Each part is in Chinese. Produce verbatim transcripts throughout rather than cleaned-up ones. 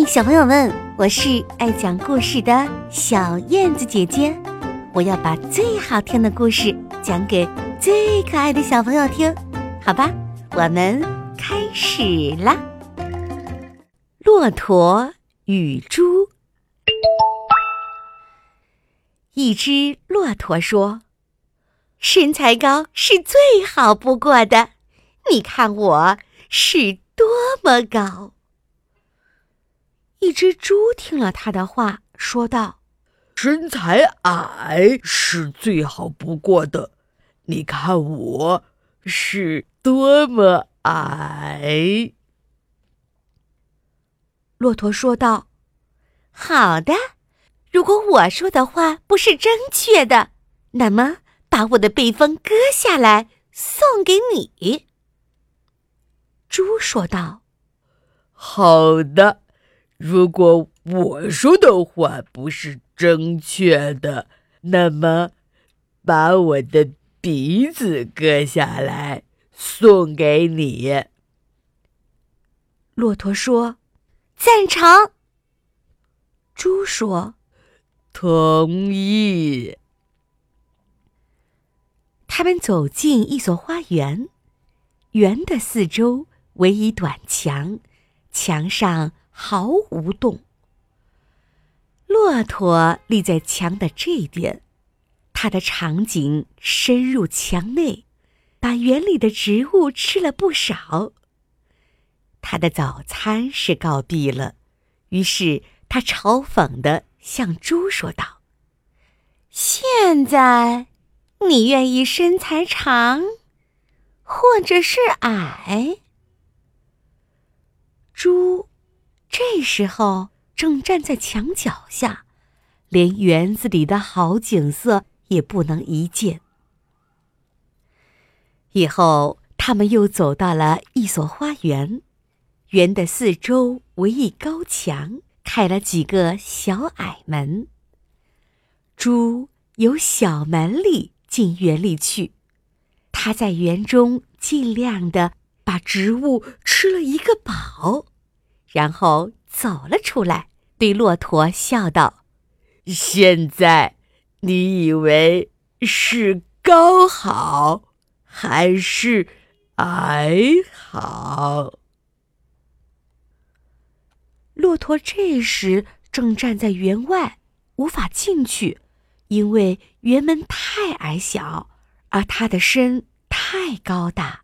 小朋友们，我是爱讲故事的小燕子姐姐，我要把最好听的故事讲给最可爱的小朋友听，好吧？我们开始啦。骆驼与猪。一只骆驼说：身材高是最好不过的，你看我是多么高。一只猪听了他的话，说道： 身材矮是最好不过的，你看我是多么矮。 骆驼说道：好的，如果我说的话不是正确的，那么把我的背风割下来送给你。猪说道： 好的，如果我说的话不是正确的，那么把我的鼻子割下来送给你。 骆驼说：赞成。猪说： 同意。 他们走进一所花园，园的四周围一短墙，墙上毫无洞。骆驼立在墙的这边，它的长颈深入墙内，把园里的植物吃了不少。他的早餐是告毕了，于是他嘲讽地向猪说道：现在你愿意身材长或者是矮？猪这时候正站在墙角下，连园子里的好景色也不能一见。以后他们又走到了一所花园，园的四周围一高墙，开了几个小矮门。猪由小门里进园里去，他在园中尽量地把植物吃了一个饱，然后走了出来，对骆驼笑道： 现在你以为是高好还是矮好？ 骆驼这时正站在园外，无法进去，因为园门太矮小，而他的身太高大。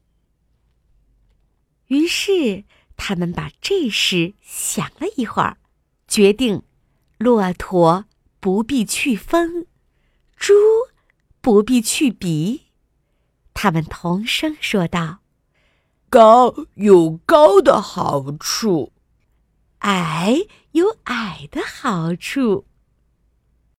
于是他们把这事想了一会儿，决定骆驼不必去风，猪不必去鼻。他们同声说道： 高有高的好处， 矮有矮的好处。